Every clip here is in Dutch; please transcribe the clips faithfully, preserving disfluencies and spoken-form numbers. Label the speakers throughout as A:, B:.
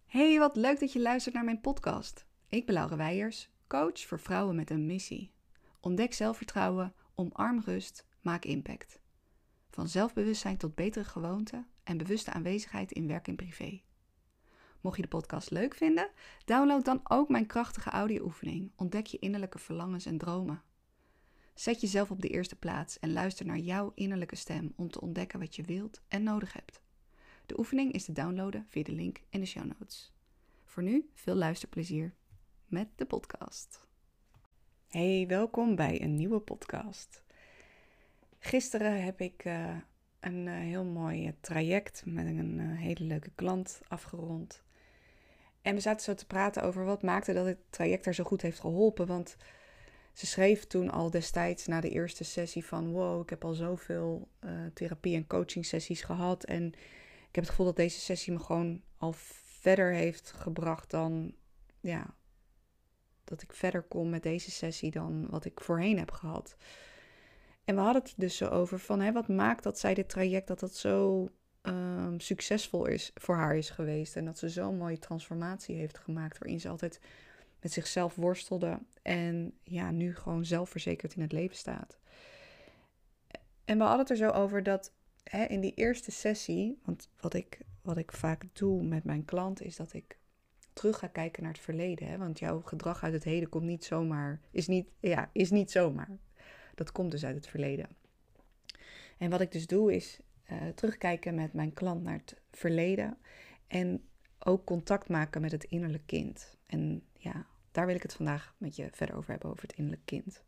A: Hey, wat leuk dat je luistert naar mijn podcast. Ik ben Laura Weijers, coach voor vrouwen met een missie. Ontdek zelfvertrouwen, omarm rust, maak impact. Van zelfbewustzijn tot betere gewoonten en bewuste aanwezigheid in werk en privé. Mocht je de podcast leuk vinden, download dan ook mijn krachtige audio-oefening. Ontdek je innerlijke verlangens en dromen. Zet jezelf op de eerste plaats en luister naar jouw innerlijke stem om te ontdekken wat je wilt en nodig hebt. De oefening is te downloaden via de link in de show notes. Voor nu veel luisterplezier met de podcast. Hey, welkom bij een nieuwe podcast. Gisteren heb ik uh, een uh, heel mooi uh, traject met een uh, hele leuke klant afgerond. En we zaten zo te praten over wat maakte dat het traject haar zo goed heeft geholpen. Want ze schreef toen al destijds na de eerste sessie van... wow, ik heb al zoveel uh, therapie- en coaching sessies gehad. En ik heb het gevoel dat deze sessie me gewoon al verder heeft gebracht dan... ja, dat ik verder kom met deze sessie dan wat ik voorheen heb gehad. En we hadden het dus zo over van... Hè, wat maakt dat zij dit traject, dat dat zo um, succesvol is voor haar is geweest. En dat ze zo'n mooie transformatie heeft gemaakt... waarin ze altijd met zichzelf worstelde... en ja, nu gewoon zelfverzekerd in het leven staat. En we hadden het er zo over dat hè, in die eerste sessie... want wat ik, wat ik vaak doe met mijn klant is dat ik terug ga kijken naar het verleden. Hè? Want jouw gedrag uit het heden komt niet zomaar, is niet, ja, is niet zomaar. Dat komt dus uit het verleden. En wat ik dus doe is uh, terugkijken met mijn klant naar het verleden. En ook contact maken met het innerlijk kind. En ja, daar wil ik het vandaag met je verder over hebben, over het innerlijk kind.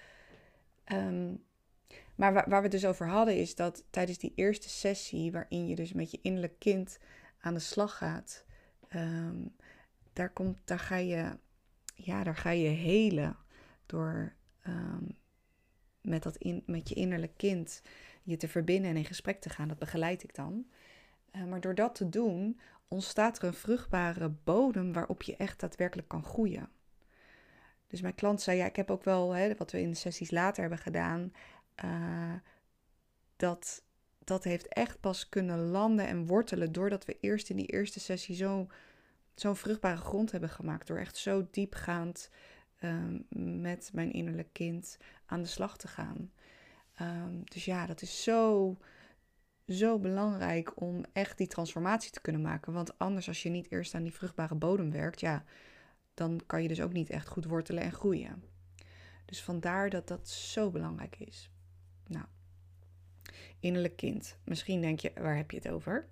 A: Um, maar waar, waar we het dus over hadden is dat tijdens die eerste sessie, waarin je dus met je innerlijk kind aan de slag gaat... Um, Daar, komt, daar, ga je, ja, daar ga je helen door um, met, dat in, met je innerlijk kind je te verbinden en in gesprek te gaan. Dat begeleid ik dan. Uh, maar door dat te doen ontstaat er een vruchtbare bodem waarop je echt daadwerkelijk kan groeien. Dus mijn klant zei, ja, ik heb ook wel, hè, wat we in de sessies later hebben gedaan, uh, dat, dat heeft echt pas kunnen landen en wortelen doordat we eerst in die eerste sessie zo... zo'n vruchtbare grond hebben gemaakt... door echt zo diepgaand um, met mijn innerlijk kind aan de slag te gaan. Um, dus ja, dat is zo, zo belangrijk om echt die transformatie te kunnen maken. Want anders als je niet eerst aan die vruchtbare bodem werkt... ja, dan kan je dus ook niet echt goed wortelen en groeien. Dus vandaar dat dat zo belangrijk is. Nou, innerlijk kind. Misschien denk je, waar heb je het over?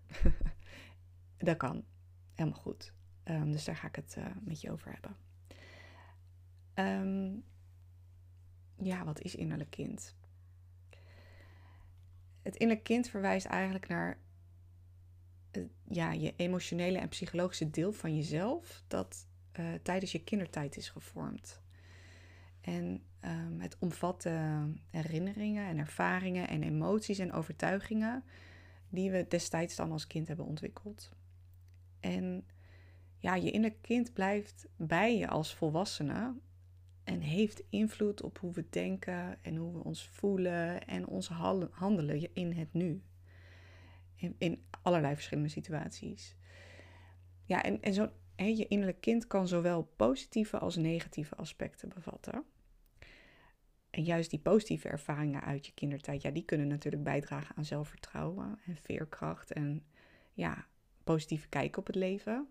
A: Dat kan. Helemaal goed. Um, dus daar ga ik het uh, met je over hebben. Um, ja, wat is innerlijk kind? Het innerlijk kind verwijst eigenlijk naar uh, ja, je emotionele en psychologische deel van jezelf... dat uh, tijdens je kindertijd is gevormd. En um, het omvat uh, herinneringen en ervaringen en emoties en overtuigingen... die we destijds dan als kind hebben ontwikkeld. En... ja, je innerlijk kind blijft bij je als volwassene en heeft invloed op hoe we denken en hoe we ons voelen en ons handelen in het nu. In, in allerlei verschillende situaties. Ja, en, en zo, he, je innerlijk kind kan zowel positieve als negatieve aspecten bevatten. En juist die positieve ervaringen uit je kindertijd, ja, die kunnen natuurlijk bijdragen aan zelfvertrouwen en veerkracht en ja, positieve kijk op het leven.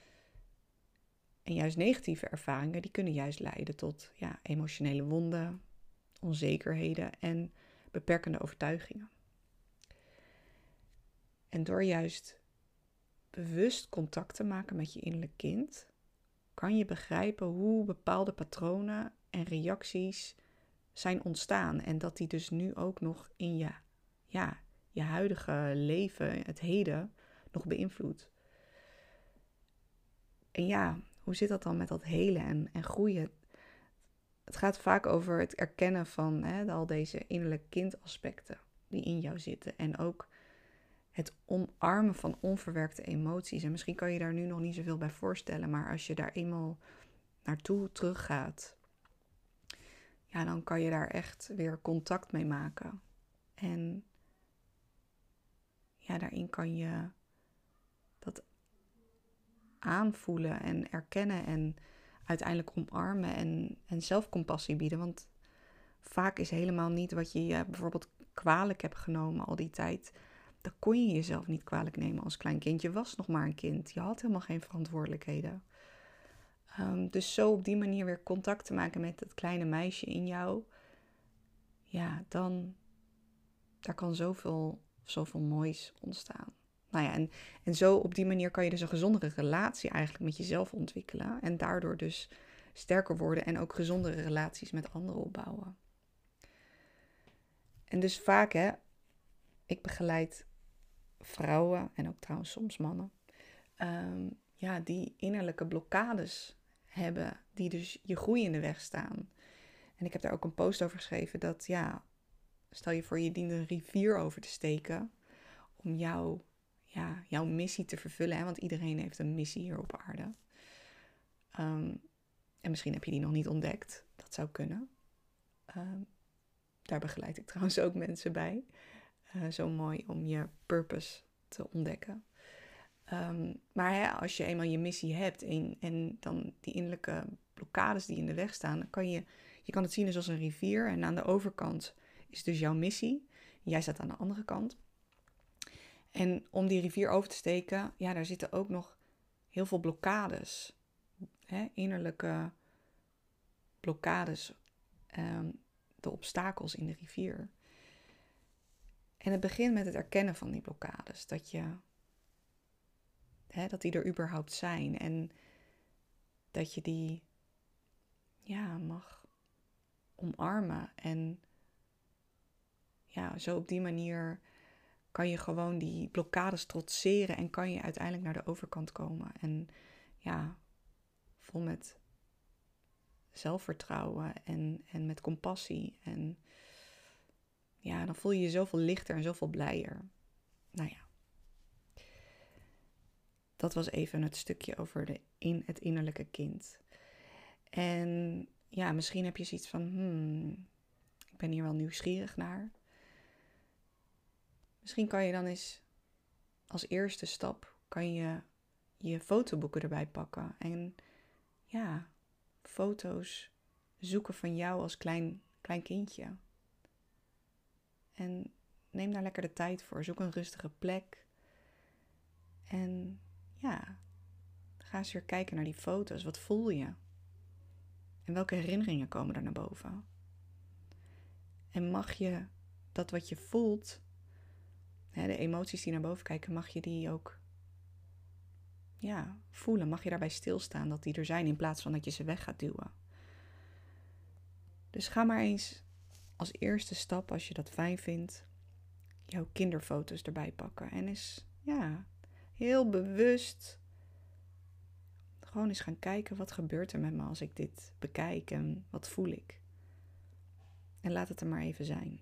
A: En juist negatieve ervaringen, die kunnen juist leiden tot ja, emotionele wonden, onzekerheden en beperkende overtuigingen. En door juist bewust contact te maken met je innerlijk kind, kan je begrijpen hoe bepaalde patronen en reacties zijn ontstaan. En dat die dus nu ook nog in je, ja, je huidige leven, het heden, nog beïnvloedt. En ja, hoe zit dat dan met dat helen en, en groeien? Het gaat vaak over het erkennen van hè, al deze innerlijk kindaspecten die in jou zitten. En ook het omarmen van onverwerkte emoties. En misschien kan je daar nu nog niet zoveel bij voorstellen. Maar als je daar eenmaal naartoe teruggaat, ja, dan kan je daar echt weer contact mee maken. En ja, daarin kan je dat aanvoelen en erkennen en uiteindelijk omarmen en, en zelfcompassie bieden. Want vaak is helemaal niet wat je je bijvoorbeeld kwalijk hebt genomen al die tijd. Dat kon je jezelf niet kwalijk nemen als klein kind. Je was nog maar een kind. Je had helemaal geen verantwoordelijkheden. Um, dus zo op die manier weer contact te maken met het kleine meisje in jou. Ja, dan... Daar kan zoveel, zoveel moois ontstaan. Nou ja, en, en zo op die manier kan je dus een gezondere relatie eigenlijk met jezelf ontwikkelen. En daardoor dus sterker worden en ook gezondere relaties met anderen opbouwen. En dus vaak, hè, ik begeleid vrouwen en ook trouwens soms mannen. Um, ja, die innerlijke blokkades hebben, die dus je groei in de weg staan. En ik heb daar ook een post over geschreven dat, ja, stel je voor je dient een rivier over te steken om jouw, ja, jouw missie te vervullen. Hè? Want iedereen heeft een missie hier op aarde. Um, en misschien heb je die nog niet ontdekt. Dat zou kunnen. Um, daar begeleid ik trouwens ook mensen bij. Uh, zo mooi om je purpose te ontdekken. Um, maar hè, als je eenmaal je missie hebt en, en dan die innerlijke blokkades die in de weg staan, dan kan je, je kan het zien dus als een rivier en aan de overkant is dus jouw missie. Jij staat aan de andere kant. En om die rivier over te steken, ja, daar zitten ook nog heel veel blokkades. Hè? Innerlijke blokkades. Um, de obstakels in de rivier. En het begint met het erkennen van die blokkades. Dat je... Hè, dat die er überhaupt zijn. En dat je die... Ja, mag omarmen. En... Ja, zo op die manier kan je gewoon die blokkades trotseren en kan je uiteindelijk naar de overkant komen. En ja, vol met zelfvertrouwen en, en met compassie. En ja, dan voel je je zoveel lichter en zoveel blijer. Nou ja, dat was even het stukje over de in, het innerlijke kind. En ja, misschien heb je zoiets van, hmm, ik ben hier wel nieuwsgierig naar. Misschien kan je dan eens als eerste stap kan je je fotoboeken erbij pakken. En ja, foto's zoeken van jou als klein, klein kindje. En neem daar lekker de tijd voor. Zoek een rustige plek. En ja, ga eens weer kijken naar die foto's. Wat voel je? En welke herinneringen komen er naar boven? En mag je dat wat je voelt... de emoties die naar boven kijken, mag je die ook ja, voelen. Mag je daarbij stilstaan dat die er zijn in plaats van dat je ze weg gaat duwen. Dus ga maar eens als eerste stap, als je dat fijn vindt, jouw kinderfoto's erbij pakken. En eens ja, heel bewust gewoon eens gaan kijken, wat gebeurt er met me als ik dit bekijk en wat voel ik. En laat het er maar even zijn.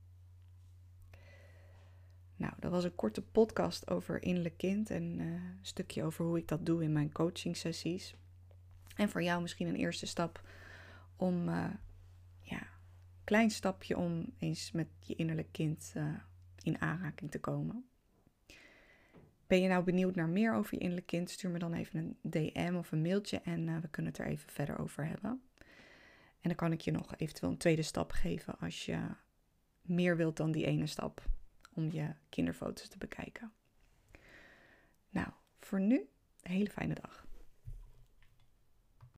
A: Nou, dat was een korte podcast over innerlijk kind en uh, een stukje over hoe ik dat doe in mijn coaching sessies. En voor jou misschien een eerste stap om, uh, ja, een klein stapje om eens met je innerlijk kind uh, in aanraking te komen. Ben je nou benieuwd naar meer over je innerlijk kind? Stuur me dan even een D M of een mailtje en uh, we kunnen het er even verder over hebben. En dan kan ik je nog eventueel een tweede stap geven als je meer wilt dan die ene stap. Om je kinderfoto's te bekijken. Nou, voor nu, een hele fijne dag.